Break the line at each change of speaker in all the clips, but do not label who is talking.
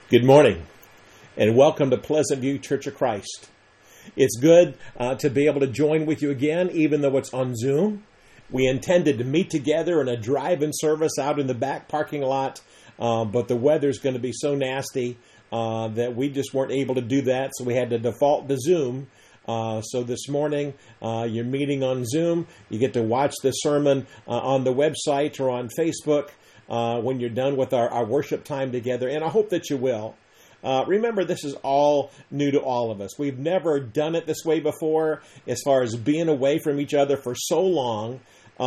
Good morning, and welcome to Pleasant View Church of Christ. It's good to be able to join with you again, even though it's on Zoom. We intended to meet together in a drive-in service out in the back parking lot, but the weather's going to be so nasty that we just weren't able to do that, so we had to default to Zoom. So this morning, you're meeting on Zoom. You get to watch the sermon on the website or on Facebook when you're done with our worship time together, and I hope that you will. Remember, this is all new to all of us. We've never done it this way before as far as being away from each other for so long,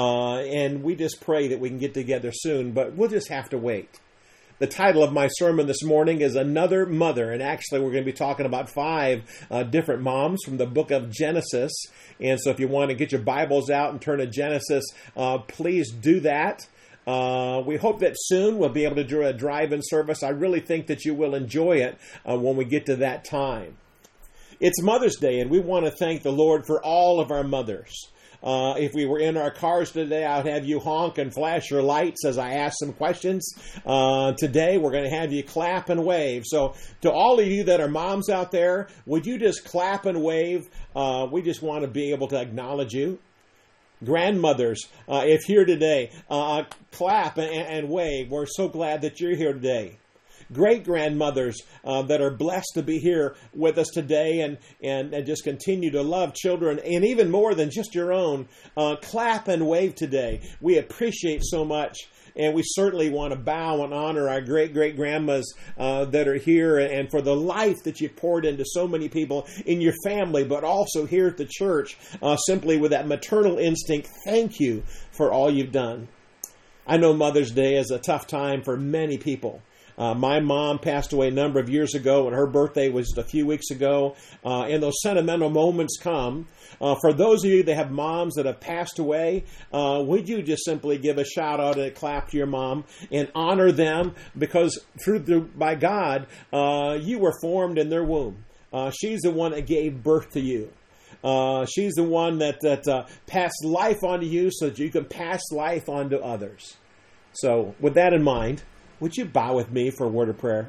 and we just pray that we can get together soon, but we'll just have to wait. The title of my sermon this morning is Another Mother, and actually we're going to be talking about 5 different moms from the book of Genesis, and so if you want to get your Bibles out and turn to Genesis, please do that. We hope that soon we'll be able to do a drive-in service. I really think that you will enjoy it when we get to that time. It's Mother's Day, and we want to thank the Lord for all of our mothers. If we were in our cars today, I would have you honk and flash your lights as I ask some questions. Today, we're going to have you clap and wave. So to all of you that are moms out there, would you just clap and wave? We just want to be able to acknowledge you. Grandmothers, if here today, clap and wave. We're so glad that you're here today. Great-grandmothers that are blessed to be here with us today and just continue to love children, and even more than just your own, clap and wave today. We appreciate so much, and we certainly want to bow and honor our great-great-grandmas that are here, and for the life that you've poured into so many people in your family, but also here at the church, simply with that maternal instinct. Thank you for all you've done. I know Mother's Day is a tough time for many people. My mom passed away a number of years ago, and her birthday was a few weeks ago, and those sentimental moments come. For those of you that have moms that have passed away, would you just simply give a shout out and a clap to your mom and honor them, because by God, you were formed in their womb. She's the one that gave birth to you. She's the one that passed life on to you so that you can pass life on to others. So with that in mind, would you bow with me for a word of prayer?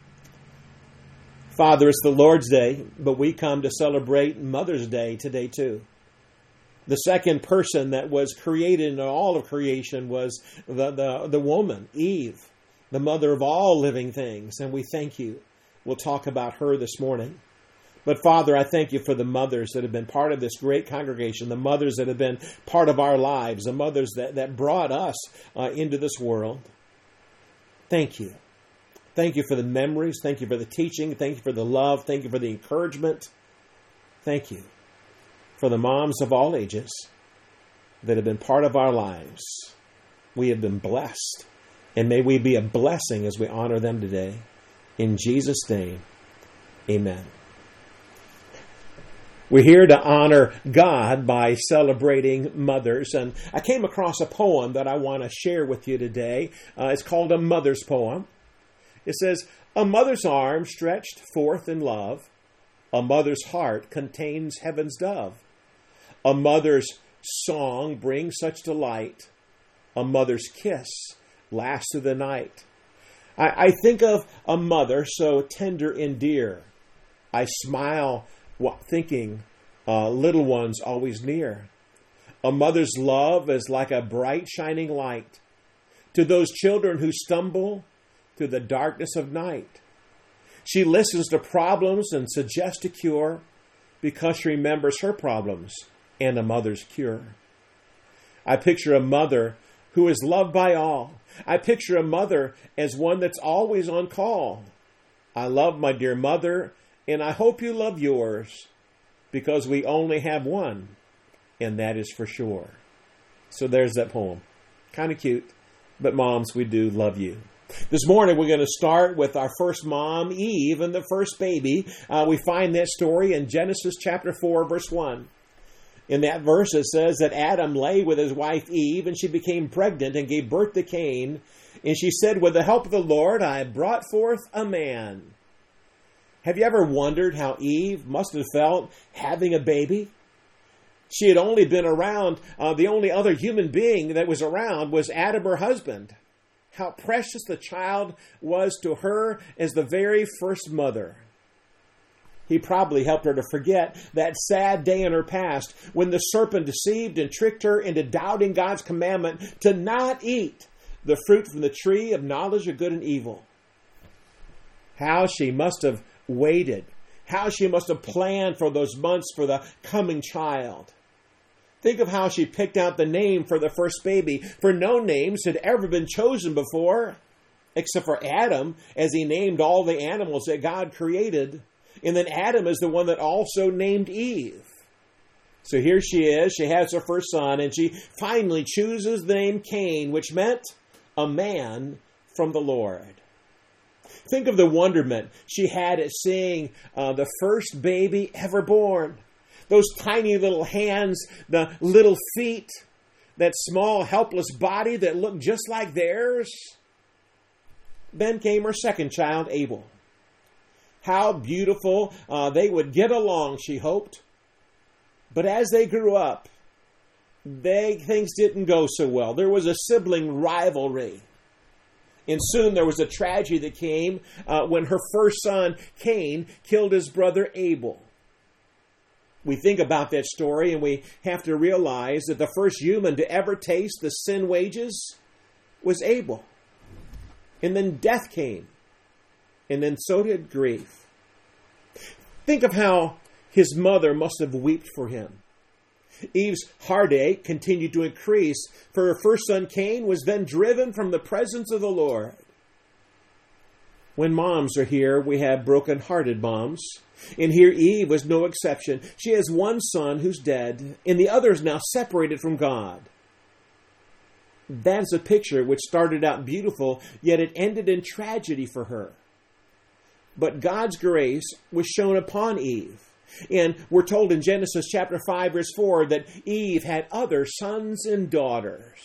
Father, it's the Lord's Day, but we come to celebrate Mother's Day today too. The second person that was created in all of creation was the woman, Eve, the mother of all living things, and we thank you. We'll talk about her this morning. But Father, I thank you for the mothers that have been part of this great congregation, the mothers that have been part of our lives, the mothers that brought us into this world. Thank you. Thank you for the memories. Thank you for the teaching. Thank you for the love. Thank you for the encouragement. Thank you for the moms of all ages that have been part of our lives. We have been blessed, and may we be a blessing as we honor them today. In Jesus' name, amen. We're here to honor God by celebrating mothers, and I came across a poem that I want to share with you today. It's called A Mother's Poem. It says, "A mother's arm stretched forth in love, a mother's heart contains heaven's dove. A mother's song brings such delight, a mother's kiss lasts through the night. I think of a mother so tender and dear. I smile thinking little ones always near. A mother's love is like a bright shining light to those children who stumble through the darkness of night. She listens to problems and suggests a cure because she remembers her problems and a mother's cure. I picture a mother who is loved by all. I picture a mother as one that's always on call. I love my dear mother, and I hope you love yours, because we only have one, and that is for sure." So there's that poem. Kind of cute, but moms, we do love you. This morning we're going to start with our first mom, Eve, and the first baby. We find that story in Genesis chapter 4, verse 1. In that verse it says that Adam lay with his wife Eve, and she became pregnant and gave birth to Cain. And she said, "With the help of the Lord, I brought forth a man." Have you ever wondered how Eve must have felt having a baby? She had only been around, the only other human being that was around was Adam, her husband. how precious the child was to her as the very first mother. He probably helped her to forget that sad day in her past when the serpent deceived and tricked her into doubting God's commandment to not eat the fruit from the tree of knowledge of good and evil. How she must have waited. How she must have planned for those months for the coming child. Think of how she picked out the name for the first baby, for no names had ever been chosen before, except for Adam, as he named all the animals that God created. And then Adam is the one that also named Eve. So here she is, she has her first son, and she finally chooses the name Cain, which meant a man from the Lord. Think of the wonderment she had at seeing the first baby ever born. Those tiny little hands, the little feet, that small helpless body that looked just like theirs. Then came her second child, Abel. How beautiful they would get along, she hoped. But as they grew up, things didn't go so well. There was a sibling rivalry. And soon there was a tragedy that came when her first son, Cain, killed his brother Abel. We think about that story and we have to realize that the first human to ever taste the sin wages was Abel. And then death came. And then so did grief. Think of how his mother must have wept for him. Eve's heartache continued to increase, for her first son Cain was then driven from the presence of the Lord. When moms are here, we have broken-hearted moms. And here Eve was no exception. She has one son who's dead, and the other is now separated from God. That's a picture which started out beautiful, yet it ended in tragedy for her. But God's grace was shown upon Eve. And we're told in Genesis chapter 5, verse 4, that Eve had other sons and daughters.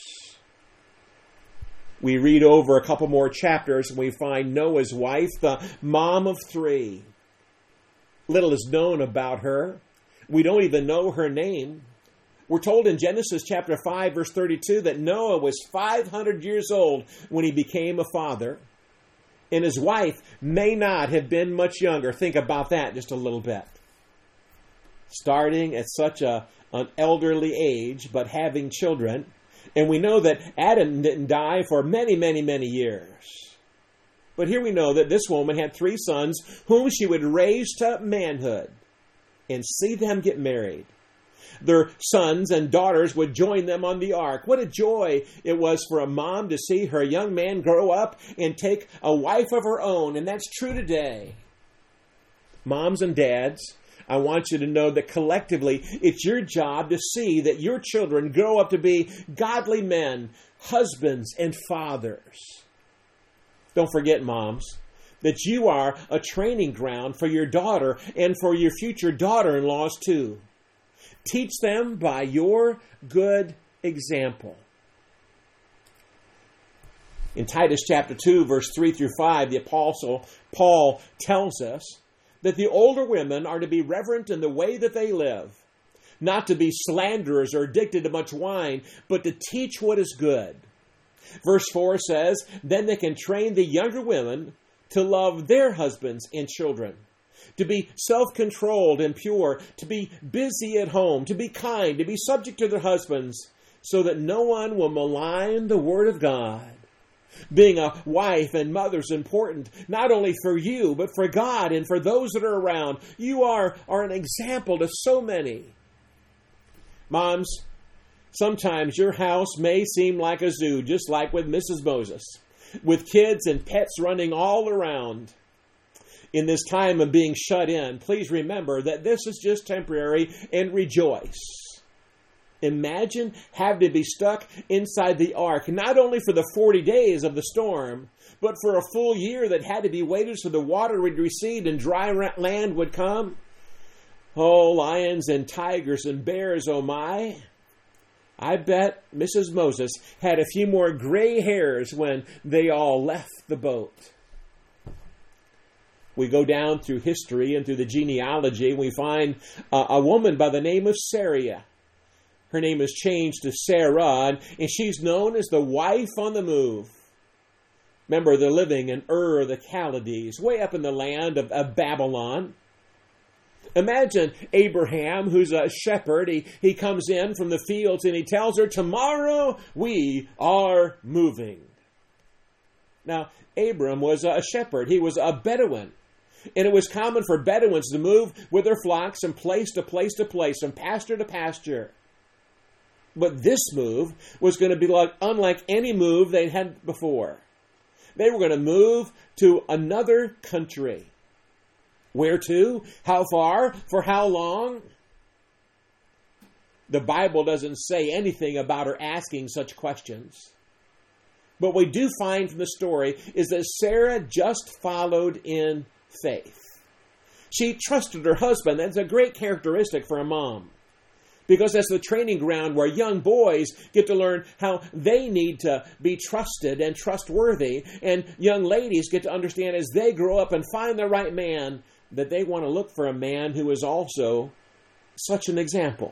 We read over a couple more chapters and we find Noah's wife, the mom of 3. Little is known about her. We don't even know her name. We're told in Genesis chapter 5, verse 32, that Noah was 500 years old when he became a father. And his wife may not have been much younger. Think about that just a little bit. Starting at such an elderly age, but having children. And we know that Adam didn't die for many, many, many years. But here we know that this woman had 3 sons whom she would raise to manhood and see them get married. Their sons and daughters would join them on the ark. What a joy it was for a mom to see her young man grow up and take a wife of her own. And that's true today. Moms and dads, I want you to know that collectively, it's your job to see that your children grow up to be godly men, husbands, and fathers. Don't forget, moms, that you are a training ground for your daughter and for your future daughter-in-laws too. Teach them by your good example. In Titus chapter 2, verse 3 through 5, the Apostle Paul tells us that the older women are to be reverent in the way that they live, not to be slanderers or addicted to much wine, but to teach what is good. Verse 4 says, then they can train the younger women to love their husbands and children, to be self-controlled and pure, to be busy at home, to be kind, to be subject to their husbands, so that no one will malign the word of God. Being a wife and mother is important, not only for you, but for God and for those that are around. You are an example to so many. Moms, sometimes your house may seem like a zoo, just like with Mrs. Moses, with kids and pets running all around. In this time of being shut in, please remember that this is just temporary and rejoice. Imagine having to be stuck inside the ark, not only for the 40 days of the storm, but for a full year that had to be waited so the water would recede and dry land would come. Oh, lions and tigers and bears, oh my. I bet Mrs. Moses had a few more gray hairs when they all left the boat. We go down through history and through the genealogy, and we find a woman by the name of Sarai. Her name is changed to Sarah, and she's known as the wife on the move. Remember, they're living in Ur of the Chaldees, way up in the land of Babylon. Imagine Abraham, who's a shepherd. He comes in from the fields and he tells her, tomorrow we are moving. Now, Abram was a shepherd. He was a Bedouin. And it was common for Bedouins to move with their flocks from place to place to place, from pasture to pasture. But this move was going to be unlike any move they'd had before. They were going to move to another country. Where to? How far? For how long? The Bible doesn't say anything about her asking such questions. But what we do find from the story is that Sarah just followed in faith. She trusted her husband. That's a great characteristic for a mom. Because that's the training ground where young boys get to learn how they need to be trusted and trustworthy. And young ladies get to understand as they grow up and find the right man that they want to look for a man who is also such an example.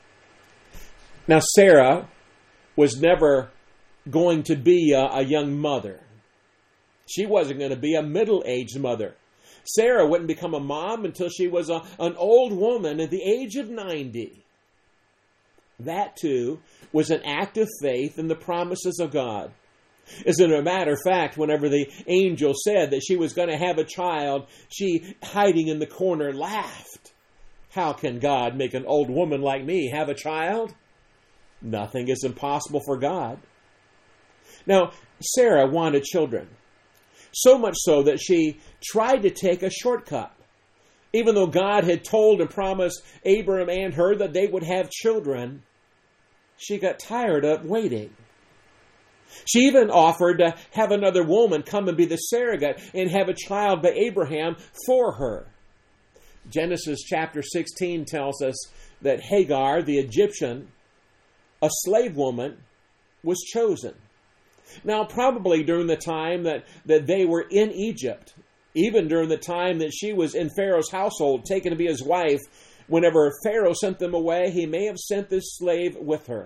Now, Sarah was never going to be a young mother. She wasn't going to be a middle-aged mother. Sarah wouldn't become a mom until she was an old woman at the age of 90. That, too, was an act of faith in the promises of God. As a matter of fact, whenever the angel said that she was going to have a child, she, hiding in the corner, laughed. How can God make an old woman like me have a child? Nothing is impossible for God. Now, Sarah wanted children. So much so that she tried to take a shortcut. Even though God had told and promised Abram and her that they would have children, she got tired of waiting. She even offered to have another woman come and be the surrogate and have a child by Abraham for her. Genesis chapter 16 tells us that Hagar, the Egyptian, a slave woman, was chosen. Now, probably during the time that they were in Egypt, even during the time that she was in Pharaoh's household, taken to be his wife, whenever Pharaoh sent them away, he may have sent this slave with her.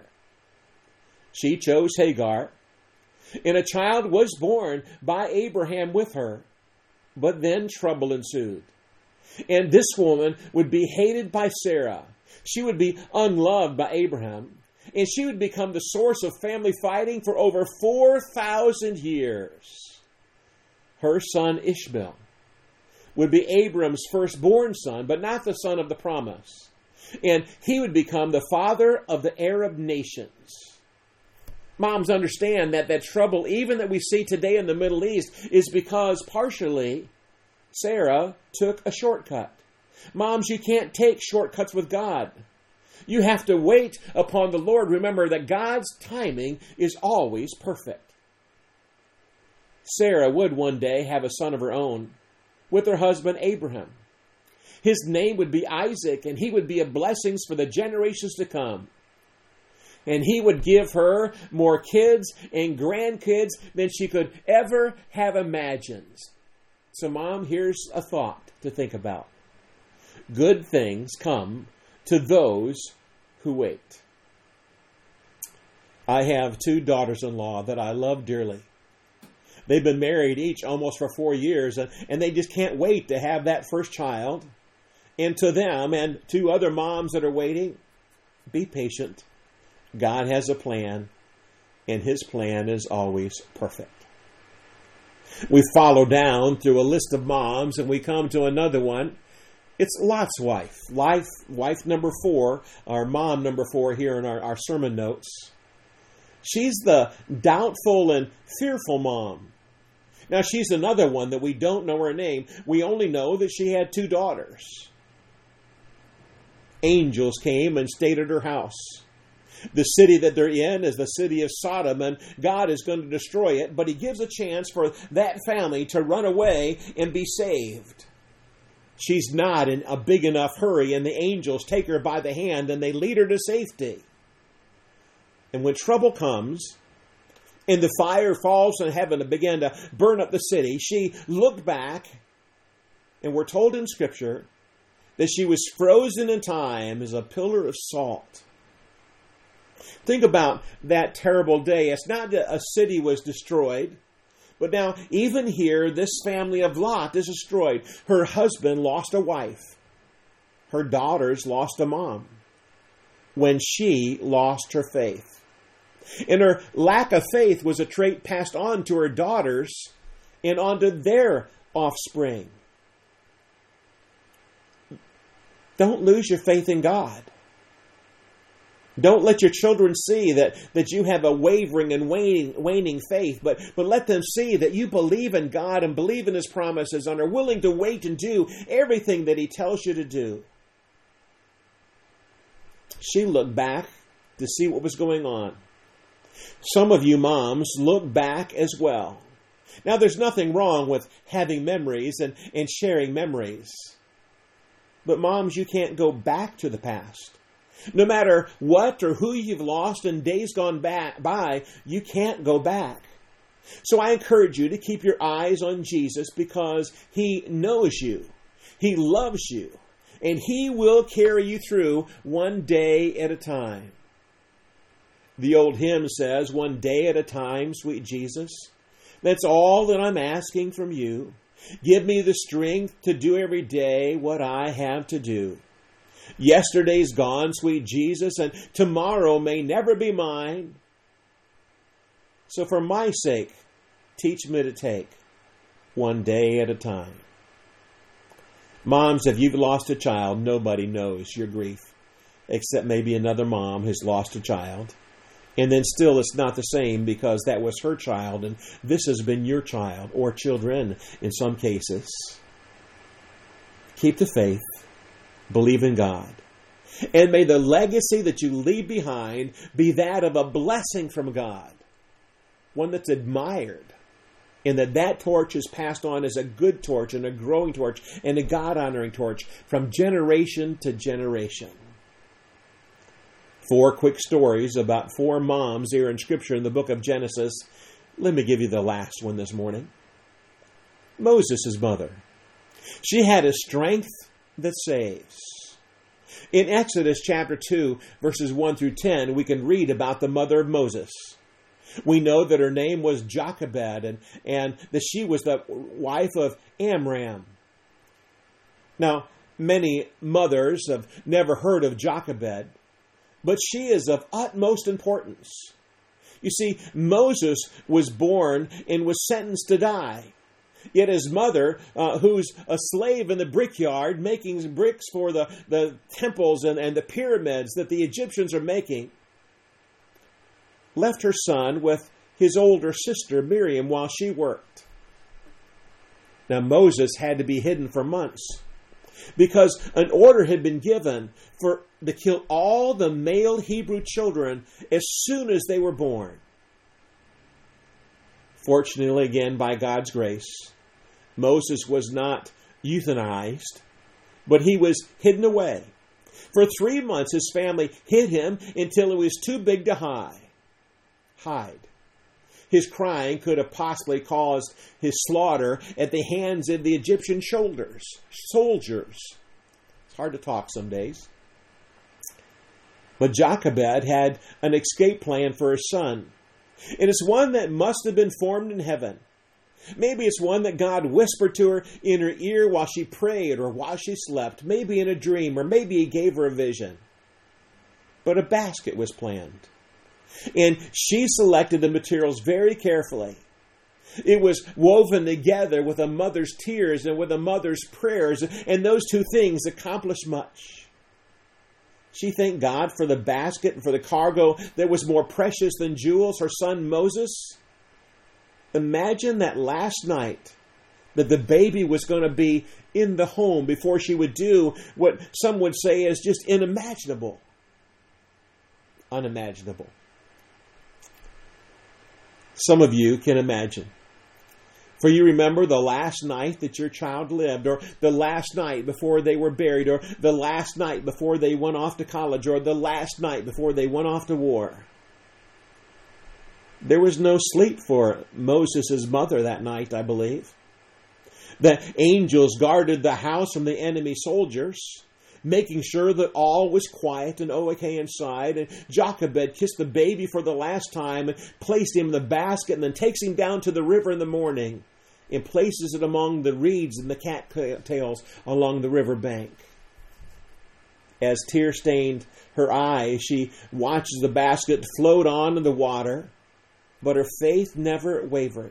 She chose Hagar, and a child was born by Abraham with her, but then trouble ensued. And this woman would be hated by Sarah. She would be unloved by Abraham. And she would become the source of family fighting for over 4,000 years. Her son Ishmael would be Abram's firstborn son, but not the son of the promise. And he would become the father of the Arab nations. Moms understand that trouble, even that we see today in the Middle East, is because partially Sarah took a shortcut. Moms, you can't take shortcuts with God. You have to wait upon the Lord. Remember that God's timing is always perfect. Sarah would one day have a son of her own with her husband Abraham. His name would be Isaac, and he would be a blessing for the generations to come. And he would give her more kids and grandkids than she could ever have imagined. So, Mom, here's a thought to think about. Good things come to those who wait. I have 2 daughters-in-law that I love dearly. They've been married each almost for 4 years, and they just can't wait to have that first child. And to them and to other moms that are waiting, be patient. God has a plan, and His plan is always perfect. We follow down through a list of moms, and we come to another one. It's Lot's wife. Wife number 4, or mom number 4 here in our sermon notes. She's the doubtful and fearful mom. Now, she's another one that we don't know her name. We only know that she had 2 daughters. Angels came and stayed at her house. The city that they're in is the city of Sodom, and God is going to destroy it, but He gives a chance for that family to run away and be saved. She's not in a big enough hurry, and the angels take her by the hand and they lead her to safety. And when trouble comes, and the fire falls from heaven and began to burn up the city, she looked back, and we're told in Scripture that she was frozen in time as a pillar of salt. Think about that terrible day. It's not that a city was destroyed, But now, even here, this family of Lot is destroyed. Her husband lost a wife. Her daughters lost a mom when she lost her faith. And her lack of faith was a trait passed on to her daughters and onto their offspring. Don't lose your faith in God. Don't let your children see that you have a wavering and waning faith, but let them see that you believe in God and believe in His promises and are willing to wait and do everything that He tells you to do. She looked back to see what was going on. Some of you moms look back as well. Now, there's nothing wrong with having memories and sharing memories. But moms, you can't go back to the past. No matter what or who you've lost in days gone by, you can't go back. So I encourage you to keep your eyes on Jesus because He knows you. He loves you. And He will carry you through one day at a time. The old hymn says, "One day at a time, sweet Jesus. That's all that I'm asking from you. Give me the strength to do every day what I have to do. Yesterday's gone, sweet Jesus, and tomorrow may never be mine. So for my sake, teach me to take one day at a time." Moms, if you've lost a child, nobody knows your grief, except maybe another mom who's lost a child. And then still it's not the same because that was her child, and this has been your child, or children in some cases. Keep the faith. Believe in God. And may the legacy that you leave behind be that of a blessing from God. One that's admired. And that torch is passed on as a good torch and a growing torch and a God-honoring torch from generation to generation. 4 quick stories about 4 moms here in Scripture in the book of Genesis. Let me give you the last one this morning. Moses' mother. She had a strength that saves. In Exodus chapter 2, verses 1 through 10, we can read about the mother of Moses. We know that her name was Jochebed and that she was the wife of Amram. Now, many mothers have never heard of Jochebed, but she is of utmost importance. You see, Moses was born and was sentenced to die. Yet his mother, who's a slave in the brickyard, making bricks for the temples and the pyramids that the Egyptians are making, left her son with his older sister Miriam while she worked. Now Moses had to be hidden for months because an order had been given to kill all the male Hebrew children as soon as they were born. Fortunately, again, by God's grace, Moses was not euthanized, but he was hidden away. For 3 months, his family hid him until he was too big to hide. His crying could have possibly caused his slaughter at the hands of the Egyptian soldiers. It's hard to talk some days. But Jochebed had an escape plan for her son. And it's one that must have been formed in heaven. Maybe it's one that God whispered to her in her ear while she prayed or while she slept. Maybe in a dream, or maybe He gave her a vision. But a basket was planned. And she selected the materials very carefully. It was woven together with a mother's tears and with a mother's prayers, and those two things accomplished much. She thanked God for the basket and for the cargo that was more precious than jewels, her son Moses. Imagine that last night that the baby was going to be in the home before she would do what some would say is just unimaginable. Unimaginable. Some of you can imagine. For you remember the last night that your child lived, or the last night before they were buried, or the last night before they went off to college, or the last night before they went off to war. There was no sleep for Moses' mother that night, I believe. The angels guarded the house from the enemy soldiers. making sure that all was quiet and okay inside. And Jochebed kissed the baby for the last time and placed him in the basket, and then takes him down to the river in the morning and places it among the reeds and the cattails along the river bank. As tears stained her eyes, she watches the basket float on in the water, but her faith never wavered.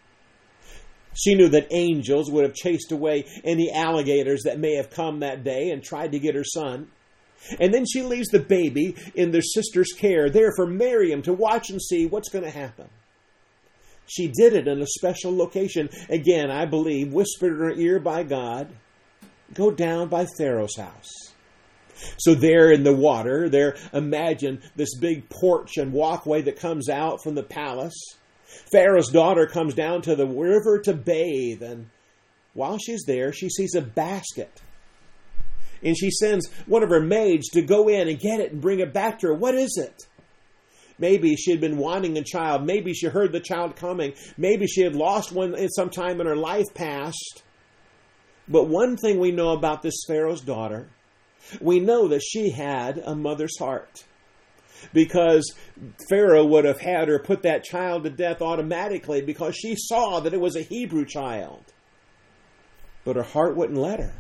She knew that angels would have chased away any alligators that may have come that day and tried to get her son. And then she leaves the baby in their sister's care, there for Miriam to watch and see what's going to happen. She did it in a special location. Again, I believe, whispered in her ear by God, go down by Pharaoh's house. So there in the water, imagine this big porch and walkway that comes out from the palace. Pharaoh's daughter comes down to the river to bathe, and while she's there, she sees a basket. And she sends one of her maids to go in and get it and bring it back to her. What is it? Maybe she had been wanting a child. Maybe she heard the child coming. Maybe she had lost one at some time in her life past. But one thing we know about this Pharaoh's daughter, we know that she had a mother's heart. Because Pharaoh would have had her put that child to death automatically because she saw that it was a Hebrew child. But her heart wouldn't let her.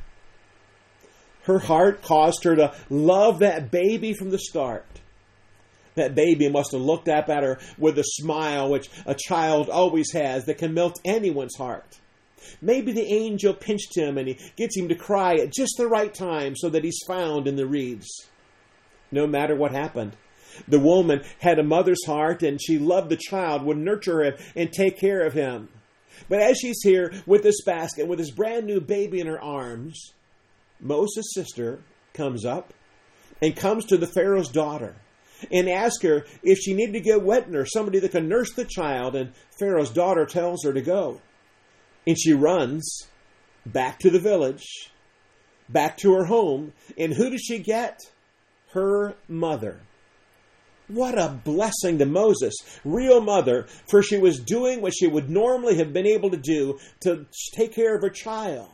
Her heart caused her to love that baby from the start. That baby must have looked up at her with a smile, which a child always has, that can melt anyone's heart. Maybe the angel pinched him and he gets him to cry at just the right time so that he's found in the reeds. No matter what happened, the woman had a mother's heart and she loved the child, would nurture him and take care of him. But as she's here with this basket, with this brand new baby in her arms, Moses' sister comes up and comes to the Pharaoh's daughter and asks her if she needed to get wet or somebody that can nurse the child. And Pharaoh's daughter tells her to go. And she runs back to the village, back to her home. And who does she get? Her mother. What a blessing to Moses, real mother, for she was doing what she would normally have been able to do to take care of her child.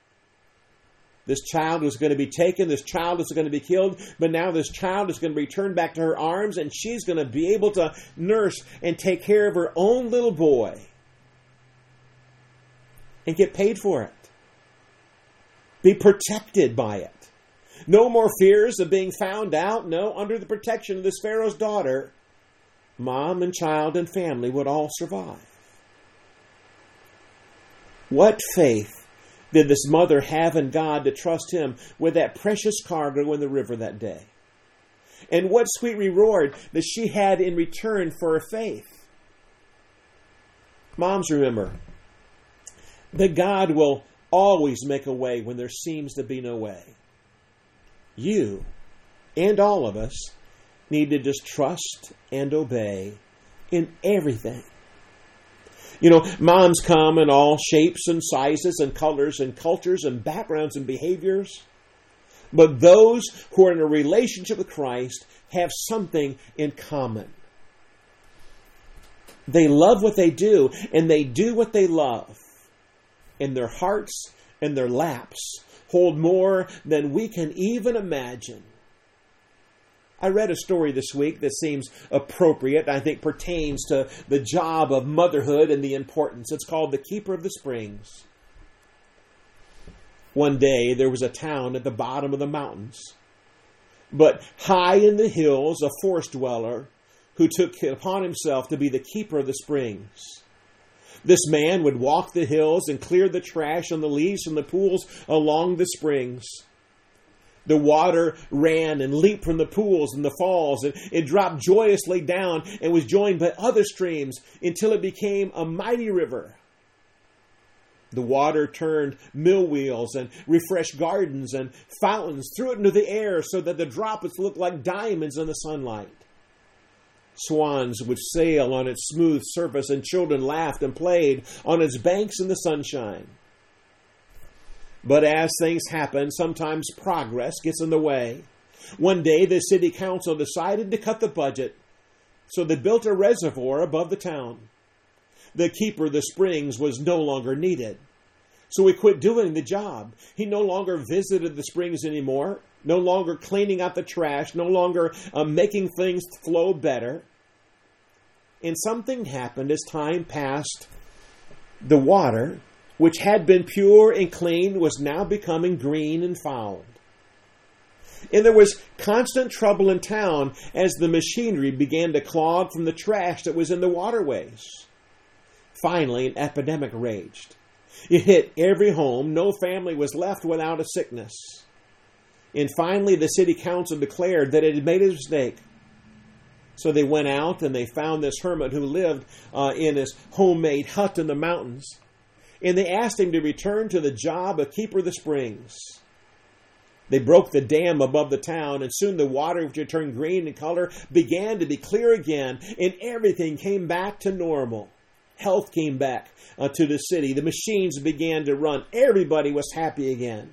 This child was going to be taken, this child was going to be killed, but now this child is going to be returned back to her arms, and she's going to be able to nurse and take care of her own little boy and get paid for it. Be protected by it. No more fears of being found out. No, under the protection of this Pharaoh's daughter, mom and child and family would all survive. What faith did this mother have in God to trust him with that precious cargo in the river that day? And what sweet reward that she had in return for her faith. Moms, remember that God will always make a way when there seems to be no way. You and all of us need to just trust and obey in everything. You know, moms come in all shapes and sizes and colors and cultures and backgrounds and behaviors. But those who are in a relationship with Christ have something in common. They love what they do, and they do what they love. And their hearts and their laps hold more than we can even imagine. I read a story this week that seems appropriate, I think pertains to the job of motherhood and the importance. It's called The Keeper of the Springs. One day there was a town at the bottom of the mountains, but high in the hills a forest dweller who took it upon himself to be the keeper of the springs. This man would walk the hills and clear the trash and the leaves from the pools along the springs. The water ran and leaped from the pools and the falls, and it dropped joyously down and was joined by other streams until it became a mighty river. The water turned mill wheels and refreshed gardens and fountains, threw it into the air so that the droplets looked like diamonds in the sunlight. Swans would sail on its smooth surface, and children laughed and played on its banks in the sunshine. But as things happen, sometimes progress gets in the way. One day, the city council decided to cut the budget, so they built a reservoir above the town. The keeper of the springs was no longer needed, so he quit doing the job. He no longer visited the springs anymore. no longer cleaning up the trash, no longer making things flow better. And something happened as time passed. The water, which had been pure and clean, was now becoming green and foul. And there was constant trouble in town as the machinery began to clog from the trash that was in the waterways. Finally, an epidemic raged. It hit every home. No family was left without a sickness. And finally, the city council declared that it had made a mistake. So they went out and they found this hermit who lived in his homemade hut in the mountains. And they asked him to return to the job of keeper of the springs. They broke the dam above the town, and soon the water, which had turned green in color, began to be clear again, and everything came back to normal. Health came back to the city. The machines began to run. Everybody was happy again.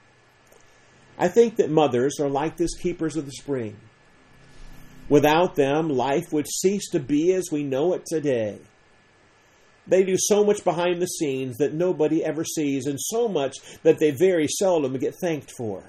I think that mothers are like this keepers of the spring. Without them, life would cease to be as we know it today. They do so much behind the scenes that nobody ever sees, and so much that they very seldom get thanked for.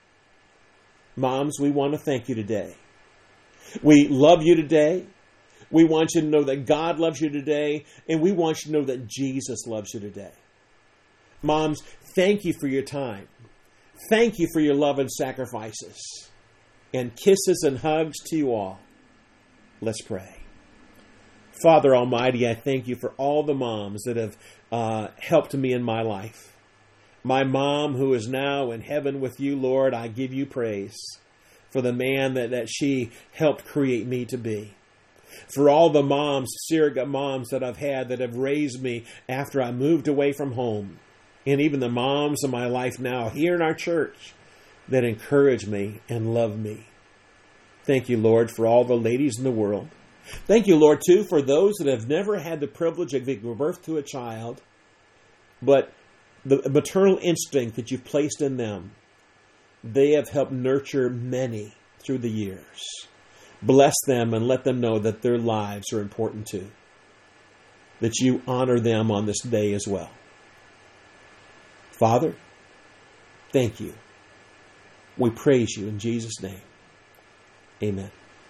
Moms, we want to thank you today. We love you today. We want you to know that God loves you today, and we want you to know that Jesus loves you today. Moms, thank you for your time. Thank you for your love and sacrifices. And kisses and hugs to you all. Let's pray. Father Almighty, I thank you for all the moms that have helped me in my life. My mom, who is now in heaven with you, Lord, I give you praise for the man that she helped create me to be. For all the moms, surrogate moms that I've had that have raised me after I moved away from home. And even the moms in my life now here in our church that encourage me and love me. Thank you, Lord, for all the ladies in the world. Thank you, Lord, too, for those that have never had the privilege of giving birth to a child, but the maternal instinct that you've placed in them, they have helped nurture many through the years. Bless them and let them know that their lives are important too. That you honor them on this day as well. Father, thank you. We praise you in Jesus' name. Amen.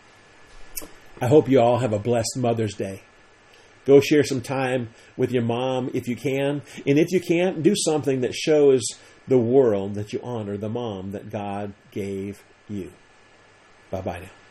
I hope you all have a blessed Mother's Day. Go share some time with your mom if you can. And if you can't, do something that shows the world that you honor the mom that God gave you. Bye-bye now.